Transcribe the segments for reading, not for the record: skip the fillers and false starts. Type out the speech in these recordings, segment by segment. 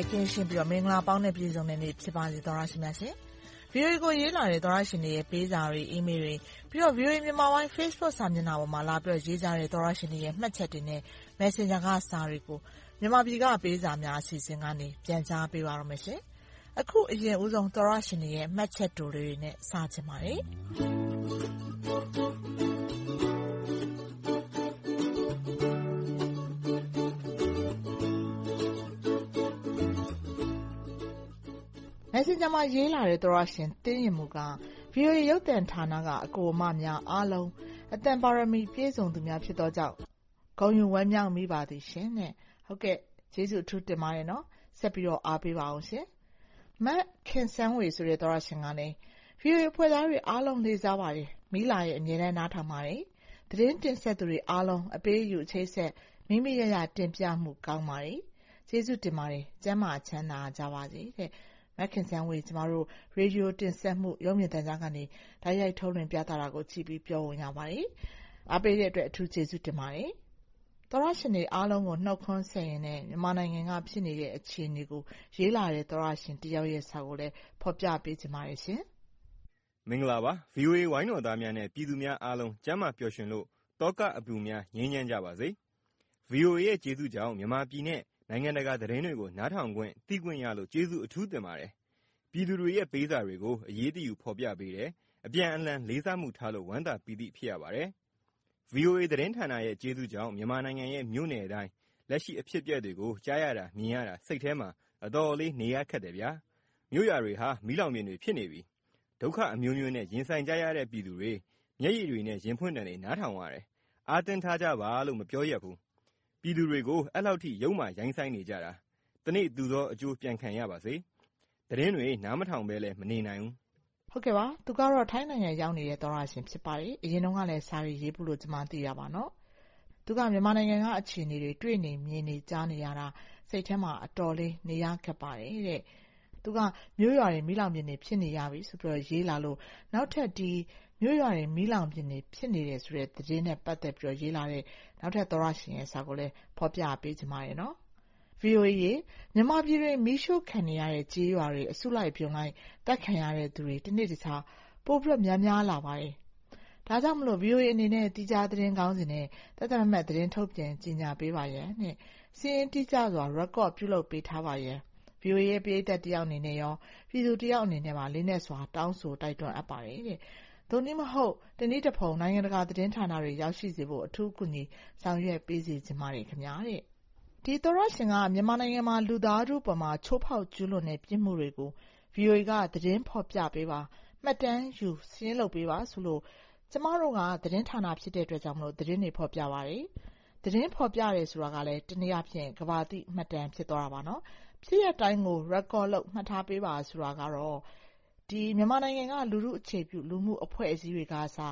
ကင်းရှင်းပြီးတော့မင်္ဂလာပေါင်းနဲ့ပြည့်စုံတဲ့နေ့ဖြစ်ပါစေသောရရှိမြတ်ရှင်။ VOA ကိုရေးလာတဲ့သောရရှင်တွေရဲ့ပေးစာတွေ အီးမေးလ်တွေပြီးတော့ VOA မြန်မာပိုင်း Facebook စာမျက်နှာပေါ်မှာလာပြီးတော့ရေးကြတဲ့သောရရှင်တွေရဲ့မှတ်ချက်တွေနဲ့ Messenger ကစာတွေကိုမြန်မာပြည်ကပေးစာများအစီအစဉ်ကနေပြန်ကြားပေးပါရမယ်ရှင်။အခုအရင်ဦးဆုံးသောရရှင်တွေရဲ့မှတ်ချက်တိုတွေနဲ့စချင်ပါတယ်။Messenger မှာရေးလာတဲ့သောရရှင်တင်းရင်မူက VOA ရုပ်သံဌာနကအကိုအမများအားလုံးအတန်ပါရမီပြည့်စုံသူများဖြစ်သောကြောင့်ဂုဏ်ယူဝမ်းမြောက်မိပါသည်ရှင်တဲ့။ဟုတ်ကဲ့ကျေးဇူးအထူးတင်ပါတယ်နော်။ဆက်ပြီးတော့အားပေးပါအောင်ရှင်။မတ်ခင်ဆန်းဝေဆိုတဲ့သောရရှင်ကလည်း VOA ဖွဲ့သားတွေအားလုံးလေးစားပါတယ်။မိလာရဲ့အမြဲတမ်းနားထောင်ပါတယ်။သတင်းတင်ဆက်သူတွေအားလုံးအပေးအယူအချိတ်ဆက်မိမိရရတင်ပြမှုကောင်းပါတယ်။ကျေးဇူးတင်ပါတယ်။ကျမ်းမာချမ်းသာကြပါစေတဲ့။မက်ခင်ဆန်းဝေကျမတို့ရေဒီယိုတင်ဆက်မှုရုပ်မြင်သံကြားကနေတိုက်ရိုက်ထုတ်လွှင့်ပြသတာကိုကြည့်ပြီးပြောဝင်ရပါတယ်။အားပေးတဲ့အတွက်အထူးကျေးဇူးတင်ပါတယ်။သောရရှင်တွေအားလုံးကိုနှုတ်ခွန်းဆက်ရင်နဲ့မြန်မာနိုင်ငံကဖြစ်နေတဲ့အခြေအနေကိုရေးလာတဲ့သောရရှင်တယောက်ရဲ့စာကိုလည်းဖော်ပြပေးချင်ပါတယ်ရှင်။မင်္ဂလာပါ VOA ဝိုင်းတော်သားများနဲ့ပြည်သူများအားလုံးကျမ်းမာပျော်ရွှင်လို့တောကအပူများငြိမ်းချမ်းကြပါစေ။ VOA ရဲ့ကျေးဇူးကြောင့်မြန်မာပြည်နဲ့နိုင်ငံတကာသတင်းတွေကိုနားထောင်ခွင့်သိခွင့်ရလို့ကျေးဇူးအထူးတင်ပါတယ်။ပြည်သူတွေရဲ့ပေးစာတွေကိုအရေးတယူဖော်ပြပေးတယ်။အပြန်အလှန်လေးစားမှုထားလို့ဝမ်းသာပီတိဖြစ်ရပါတယ်။ VOA သတင်းဌာနရဲ့ကျေးဇူးကြောင့်မြန်မာနိုင်ငံရဲ့မြို့နယ်တိုင်းလက်ရှိအဖြစ်အပျက်တွေကိုကြားရတာမြင်ရတာစိတ်ထဲမှာအတော်လေးနေရခက်တယ်ဗျာ။မြို့ရွာတွေဟာမီးလောင်ပြင်တွေဖြစ်နေပြီ။ဒုက္ခအမျိုးမျိုးနဲ့ရင်ဆိုင်ကြရတဲ့ပြည်သူတွေမျက်ရည်တွေနဲ့ရင်ဖွင့်တယ်တွေနားထောင်ရတယ်။အားတင်းထားကြပါလို့မပြောရဘူး။ပြည်သူတွေကိုအဲ့လောက်ထိရုံမာရိုင်းဆိုင်နေကြတာ။တနေ့သူသောအကျိုးပြန်ခံရပါစေ။သတင်းတွေနားမထောင်ပဲလည်းမနေနိုင်ဘူး။ဟုတ်ကဲ့ပါသူကတော့ထိုင်းနိုင်ငံရောက်နေတဲ့သောရရှင်ဖြစ်ပါတယ်။အရင်တုန်းကလည်းစာရေးဖို့လို့ကျွန်မသိရပါနော်။သူကမြန်မာနိုင်ငံကအခြေအနေတွေတွေ့နေမြင်နေကြားနေရတာစိတ်ထဲမှာအတော်လေးနေရခက်ပါတယ်တဲ့။သူကမြို့ရွာတွေမီးလောင်ပြင်တွေဖြစ်နေရပြီဆိုပြီးရေးလာလို့နောက်ထပ်ဒီမြို့ရွာတွေမီးလောင်ပြင်တွေဖြစ်နေတယ်ဆိုတဲ့သတင်းနဲ့ပတ်သက်ပြီးရေးလာတဲ့နောက်ထပ်သောရရှင်ရဲ့စာကိုလည်းဖော်ပြပေးချင်ပါတယ်နော်။ VOA ရေမြန်မာပြည်တွင်မီးရှို့ခံနေရတဲ့ကြေးရွာတွေအစုလိုက်ပြုံလိုက်တက်ခံရတဲ့သူတွေတစ်နေ့တစ်ခြားပိုပြီးများလာပါတယ်။ဒါကြောင့်မလို့ VOA အနေနဲ့တိကျသတင်းကောင်းစင်နဲ့သက်သက်မဲ့သတင်းထုတ်ပြန်ကြေညာပေးပါရန်နဲ့စီးရင်တိကျစွာ record ပြုလုပ်ပေးထားပါရန် VOA ရဲ့ပရိသတ်တယောက်အနေနဲ့ရောပြည်သူတယောက်အနေနဲ့ပါလေးနဲ့စွာတောင်းဆိုတိုက်တွန်းအပ်ပါတယ်တဲ့။သို့နည်းမဟုတ်တနည်းတစ်ဖုံနိုင်ငံတကာသတင်းဌာနတွေရောက်ရှိစေဖို့အထူးကူညီဆောင်ရွက်ပေးစီခြင်းပါတယ်ခင်ဗျာတဲ့။ဒီသောရရှင်ကမြန်မာနိုင်ငံမှာလူသားထုပေါ်မှာချိုးဖောက်ကျူးလွန်တဲ့ပြစ်မှုတွေကို VOA ကသတင်းဖော်ပြပေးပါမှတ်တမ်းယူစာရင်းလုပ်ပေးပါဆိုလို့ကျမတို့ကသတင်းဌာနဖြစ်တဲ့အတွက်ကြောင့်မလို့သတင်းတွေဖော်ပြပါတယ်။သတင်းဖော်ပြတယ်ဆိုတာကလည်းတနည်းအားဖြင့်ကဘာတိမှတ်တမ်းဖြစ်သွားတာပါနော်။ဖြစ်ရတိုင်းကို record လုပ်မှတ်ထားပေးပါဆိုတာကတော့ဒီမြန်မာနိုင်ငံကလူထုအခြေပြုလူမှုအဖွဲ့အစည်းတွေကစား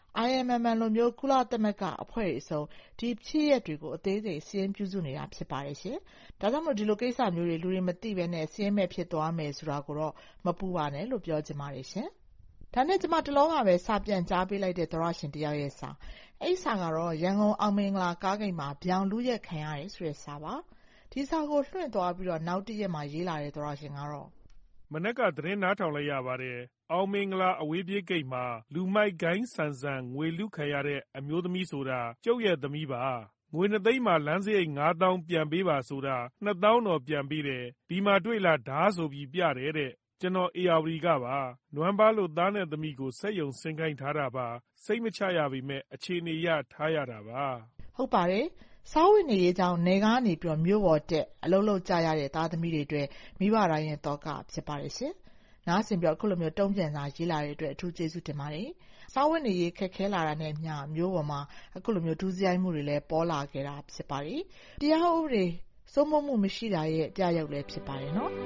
IMM လိုမျိုးကုလသမဂ္ဂအဖွဲ့တွေအစုံဒီဖြစ်ရက်တွေကိုအသေးစိတ်စီးရင်ပြုစုနေတာဖြစ်ပါတယ်ရှင်။ဒါကြောင့်မို့ဒီလိုကိစ္စမျိုးတွေလူတွေမသိဘဲနဲ့စီးရင်မဲ့ဖြစ်သွားမယ်ဆိုတာကိုတော့မပူပါနဲ့လို့ပြောချင်ပါတယ်ရှင်။ဒါနဲ့ကျမတလောကပဲစာပြန်ကြားပေးလိုက်တဲ့သောရရှင်တယောက်ရဲ့စာအဲ့စာကတော့ရန်ကုန်အောင်မင်္ဂလာကားဂိတ်မှာဗျောင်လူရက်ခံရတယ်ဆိုတဲ့စာပါ။ဒီစာကိုလွှင့်သွားပြီးတော့နောက်တစ်ရက်မှာရေးလာတဲ့သောရရှင်ကတော့မနက်ကသတင်းနားထောင်လိုက်ရပါတယ်အောင်မင်္ဂလာအဝေးပြေးဂိတ်မှာလူမိုက်ဂိုင်းဆန်ဆန်ငွေလူခံရတဲ့အမျိုးသမီးဆိုတာကျုပ်ရဲ့သမီးပါငွေ2သိန်းမှာလမ်းစရိတ်9000ပြန်ပေးပါဆိုတာ2000တော့ပြန်ပေးတယ်ဒီမှာတွေ့လားဓားဆိုပြီးပြတယ်တဲ့ကျွန်တော် ARD ကပါနွမ်းပါလို့သားနဲ့သမီးကိုစက်ယုံဆင်းခိုင်းထားတာပါစိတ်မချရပေမဲ့အခြေအနေရထားရတာပါဟုတ်ပါတယ်စားဝတ်နေရေးကြောင့်နေကားနေပြီးမြို့ပေါ်တက်အလုပ်လုပ်ကြရတဲ့သားသမီးတွေအတွက်မိဘတိုင်းရဲ့တော့ကဖြစ်ပါတယ်ရှင်။နားဆင်ပြီးအခုလိုမျိုးတုံ့ပြန်စာရေးလာတဲ့အတွက်အထူးကျေးဇူးတင်ပါတယ်။စားဝတ်နေရေးခက်ခဲလာတာနဲ့မျှမြို့ပေါ်မှာအခုလိုမျိုးဒုစရိုက်မှုတွေလည်းပေါ်လာခဲ့တာဖြစ်ပါတယ်။တရားဥပဒေစိုးမိုးမှုမရှိတာရဲ့အပြရုပ်လည်းဖြစ်ပါတယ်နော်။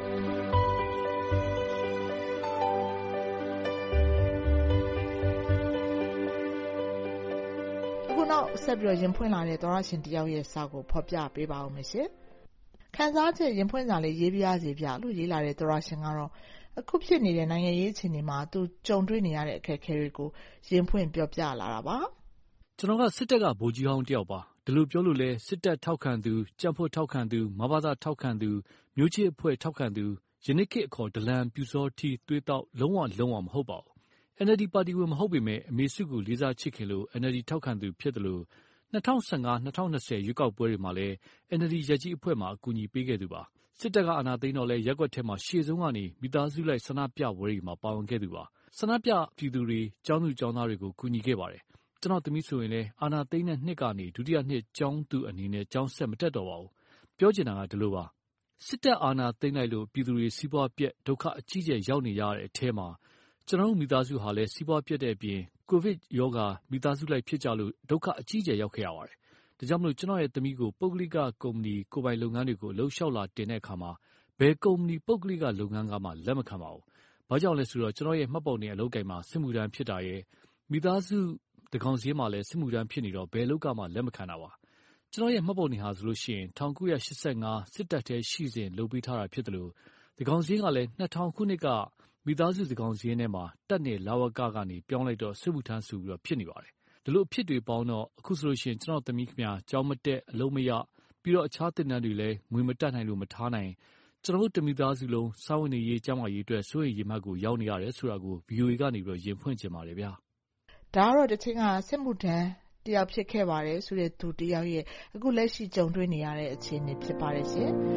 အခုနောက်ဆက်ပြီးရင်ဖွင့်လာတဲ့သောရရှင်တယောက်ရဲ့စာကိုဖော်ပြပေးပါဦးမယ်ရှင်။ခန်းစားချက်ရင်ဖွင့်စာလေးရေးပြရစီပြလို့ရေးလာတဲ့သောရရှင်ကတော့အခုဖြစ်နေတဲ့နိုင်ငံရေးအခြေအနေမှာသူကြုံတွေ့နေရတဲ့အခက်အခဲတွေကိုရင်ဖွင့်ပြောပြလာတာပါကျွန်တော်ကစစ်တပ်ကဗိုလ်ကြီးဟောင်းတယောက်ပါဒီလိုပြောလို့လဲစစ်တပ်ထောက်ခံသူကြံ့ဖို့ထောက်ခံသူမဘာသာထောက်ခံသူမျိုးချစ်အဖွဲ့ထောက်ခံသူယနေ့ခေတ်အခေါ်ဒလန်ပြူစောထီသွေးတောက်လုံးဝမဟုတ်ပါဘူး။ NLD ပါတီဝင်မဟုတ်ပေမဲ့အမေစုကိုလေးစားချစ်ခင်လို့ NLD ထောက်ခံသူဖြစ်တယ်လို့2015-2020 ရွေးကောက်ပွဲတွေမှာလည်း NLD ရပ်ကြီးအဖွဲ့မှာအကူအညီပေးခဲ့သူပါ။စစ်တပ်ကအာဏာသိမ်းတော့လဲရက်ကွက်ထဲမှာရှေ့ဆုံးကနေမိသားစုလိုက်ဆန္ဒပြပွဲတွေမှာပါဝင်ခဲ့သူပါ။ဆန္ဒပြပြည်သူတွေကျောင်းသူကျောင်းသားတွေကိုကူညီခဲ့ပါတယ်။ကျွန်တော်သမီးဆိုရင်လည်းအာဏာသိမ်းတဲ့နှစ်ကနေဒုတိယနှစ်ကျောင်းသူအနေနဲ့ကျောင်းဆက်မတက်တော့ပါဘူး။ပြောချင်တာကဒီလိုပါ။စစ်တပ်အာဏာသိမ်းလိုက်လို့ပြည်သူတွေစီးပွားပြက်ဒုက္ခအကြီးကျယ်ရောက်နေရတဲ့အထဲမှာကျွန်တော်တို့မိသားစုဟာလည်းစီးပွားပြက်တဲ့အပြင်ကိုဗစ်ရောဂါမိသားစုလိုက်ဖြစ်ကြလို့ဒုက္ခအကြီးကျယ်ရောက်ခဲ့ရပါတယ်။ဒါကြောင့်မလို့ကျွန်တော်ရဲ့သမီးကိုပုဂ္ဂလိကကုမ္ပဏီကိုယ်ပိုင်လုပ်ငန်းတွေကိုလှုပ်ရှားလာတင်တဲ့အခါမှာဘယ်ကုမ္ပဏီပုဂ္ဂလိကလုပ်ငန်းကမှလက်မခံပါဘူး။ဘာကြောင့်လဲဆိုတော့ကျွန်တော်ရဲ့မှတ်ပုံတင်အလုပ်ကိုင်မှာစစ်မှုထမ်းဖြစ်တာရဲ့မိသားစုတကောင်စီမှာလည်းစစ်မှုထမ်းဖြစ်နေတော့ဘယ်လောက်ကမှလက်မခံတာပါ။ကျွန်တော်ရဲ့မှတ်ပုံတင်ဟာဆိုလို့ရှိရင်1985စစ်တပ်ထဲရှိစဉ်လုပ်ပေးထားတာဖြစ်တယ်လို့တကောင်စီကလည်း2000ခုနှစ်ကမိသားစုတကောင်စီထဲမှာတက်နေလာဝကကနေပြောင်းလိုက်တော့စစ်မှုထမ်းဆိုပြီးတော့ဖြစ်နေပါတယ်။ဒီလိုအဖြစ်တွေပေါင်းတော့အခုဆိုလို့ရှိရင်ကျွန်တော်သမီးခင်ဗျာကျောင်းမတက်အလုံးမရပြီးတော့အခြားသင်တန်းတွေလည်းငွေမတက်နိုင်လို့မထားနိုင်ကျွန်တော်တို့တမိသားစုလုံးစာဝန်နေရေးကျောင်းမရေးအတွက်စိုးရိမ်ရေမှတ်ကိုရောက်နေရတယ်ဆိုတာကို VOA ကနေပြီးတော့ရင်ဖွင့်ချင်ပါတယ်ဗျာ။ဒါကတော့တစ်ချိန်ကစစ်မှုထမ်းတယောက်ဖြစ်ခဲ့ပါတယ်ဆိုတဲ့သူတယောက်ရဲ့အခုလက်ရှိကြုံတွေ့နေရတဲ့အခြေအနေဖြစ်ပါတယ်ရှင်။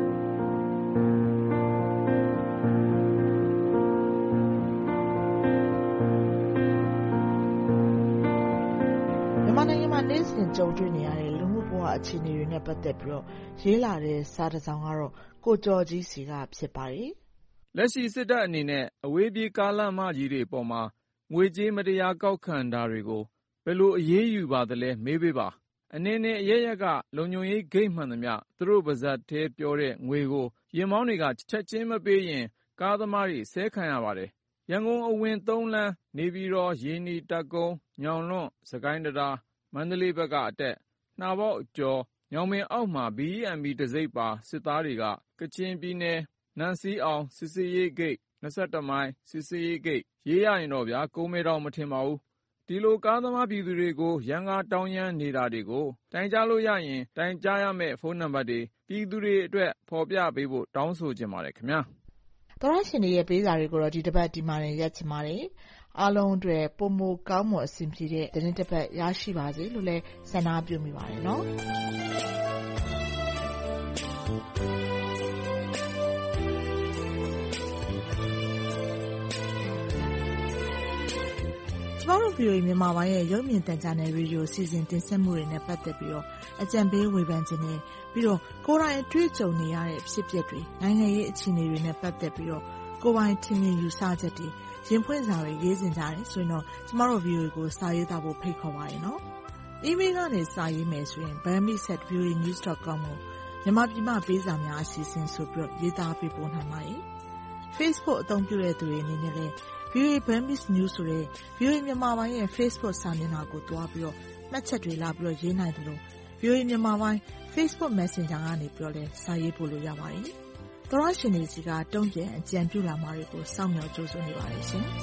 နေ့စဉ်ကြုံတွေ့နေရတဲ့လူမှုဘဝအခြေအနေတွေနဲ့ပတ်သက်ပြီးတော့ရေးလာတဲ့စာတစ်စောင်ကတော့ကိုကျော်ကြီးစီကဖြစ်ပါတယ်။လက်ရှိစစ်တပ်အနေနဲ့အဝေးပြေးကားလမ်းမကြီးတွေပေါ်မှာငွေကြေးမတရားကောက်ခံတာတွေကိုဘယ်လိုအရေးယူပါသလဲမေးပေးပါ။အနေနဲ့အရရက်ကလုံခြုံရေးဂိတ်မှန်သမျှသူတို့ပါဇက်သေးပြောတဲ့ငွေကိုရင်မောင်းတွေကချက်ချင်းမပေးရင်ကားသမားတွေဆဲခံရပါတယ်။ရန်ကုန်အဝင်3လမ်းနေပြည်တော်ရေနီတပ်ကုန်းညောင်လွန်းစကိုင်းတရားမန္တလေးဘက်ကအတက်နှာပေါက်အကျော်ညောင်ပင်အောက်မှာ BEMB တစိပ်ပါစစ်သားတွေကကချင်ပြည်နယ်နန့်စီအောင်စစ်စေးရေးဂိတ်21မိုင်စစ်စေးရေးဂိတ်ရေးရရင်တော့ဗျာကုန်းမဲတော်မထင်ပါဘူးဒီလိုကားသမားပြည်သူတွေကိုရန်ကားတောင်းရမ်းနေတာတွေကိုတိုင်ကြားလို့ရရင်တိုင်ကြားရမယ့်ဖုန်းနံပါတ်တွေပြည်သူတွေအတွက်ဖော်ပြပေးဖို့တောင်းဆိုချင်ပါတယ်ခင်ဗျာသောရရှင်တွေရဲ့ပေးစာတွေကိုတော့ဒီတစ်ပတ်ဒီမှာနေရက်ချင်ပါတယ်အားလုံးအတွက်ပုံမကောင်းမွန်အဆင်ပြေတဲ့သတင်းတစ်ပတ်ရရှိပါစေလို့လည်းဆန္ဒပြုမိပါတယ်နော်ကျမတို့ VOA မြန်မာပိုင်းရဲ့ရုပ်မြင်သံကြားနယ်ရေဒီယိုအစီအစဉ်တင်ဆက်မှုတွေနဲ့ပတ်သက်ပြီးတော့အကြံပေးဝေဖန်ခြင်းနဲ့ပြီးတော့ကိုယ်တိုင်တွေ့ကြုံနေရတဲ့ဖြစ်ပျက်တွေနိုင်ငံရေးအခြေအနေတွေနဲ့ပတ်သက်ပြီးတော့ကိုယ်ပိုင်ထင်မြင်ယူဆချက်တွေရင်ဖွင့်စာတွေရေးစင်ကြတယ်ဆိုရင်တော့ကျမတို့ VOA ကိုစာရေးသားဖို့ဖိတ်ခေါ်ပါတယ်နော်။ email ကနေစာရေးမယ်ဆိုရင် bami@voanews.com ကိုမြန်မာပြည်မှာပေးစာများအစီအစဉ်ဆိုပြီးရေးသားပေးပို့နိုင်ပါတယ်။ Facebook အသုံးပြုတဲ့သူတွေအနေနဲ့လည်း VOA Burmese News ဆိုတဲ့ VOA မြန်မာပိုင်းရဲ့ Facebook စာမျက်နှာကိုတွားပြီးတော့မှတ်ချက်တွေလာပြီးတော့ရေးနိုင်တယ်လို့ VOA မြန်မာပိုင်း Facebook Messenger ကနေပြီးတော့လည်းစာရေးပို့လို့ရပါတယ်။သောရရှင်တွေစီကတုံ့ပြန်အကြံပြုလာမှာတွေကိုစောင့်မျှော်ကြိုးစားနေပါတယ်ရှင်။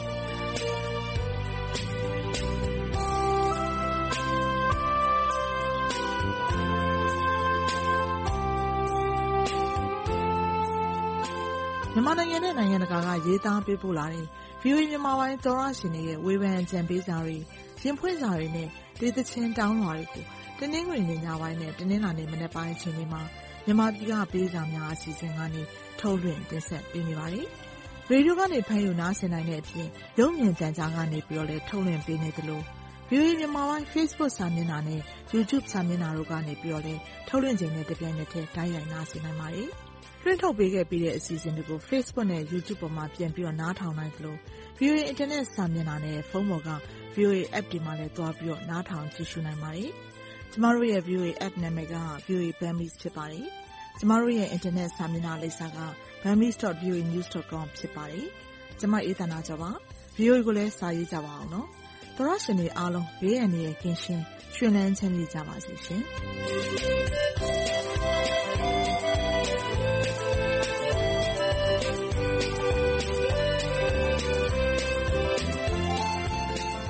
မြန်မာနိုင်ငံနဲ့နိုင်ငံတကာကရေးသားပေးပို့လာတဲ့ VOA မြန်မာပိုင်းသောရရှင်တွေရဲ့ဝေဖန်အကြံပေးစာတွေရင်ဖွင့်စာတွေနဲ့ဒေသချင်းတောင်းလွှာတွေကိုတနင်္ဂနွေနေ့ညပိုင်းနဲ့တနင်္လာနေ့မနက်ပိုင်းအချိန်တွေမှာမြန်မာပြည်ကပေးစာများအစီအစဉ်ကနေထုတ်လွှင့်တင်ဆက်ပေးနေပါတယ်။ရေဒီယိုကနေဖမ်းယူနားဆင်နိုင်တဲ့အပြင်ရုပ်မြင်သံကြားကနေပြီးတော့လည်းထုတ်လွှင့်ပေးနေသလို VOA မြန်မာပိုင်း Facebook စာမျက်နှာနဲ့ YouTube စာမျက်နှာတို့ကနေပြီးတော့လည်းထုတ်လွှင့်ချိန်နဲ့တပြိုင်နက်တည်းတိုက်ရိုက်နားဆင်နိုင်ပါတယ်။လွှင့်ထုတ်ပေးခဲ့ပြီးတဲ့အစီအစဉ်တွေကို Facebook နဲ့ YouTube ပေါ်မှာပြန်ပြီးတော့နားထောင်နိုင်သလို VOA Internet စာမျက်နှာနဲ့ဖုန်းပေါ်က VOA App တွေမှာလည်းသွားပြီးတော့နားထောင်ကြည့်ရှုနိုင်ပါတယ်။ကျမတို့ရဲ့ VOA App နာမည်က VOA Burmese ဖြစ်ပါတယ်။ကျမတို့ရဲ့ Internet စာမျက်နှာလိပ်စာက burmese.voanews.com ဖြစ်ပါတယ်။ကျမအေးသနာကျော်ပါ။ VOA ကိုလည်းစာရေးကြပါအောင်နော်။သောရရှင်တွေအားလုံးဘေးအန္တရာယ်ကင်းရှင်းရွှင်လန်းချမ်းမြေ့ကြပါစေရှင်။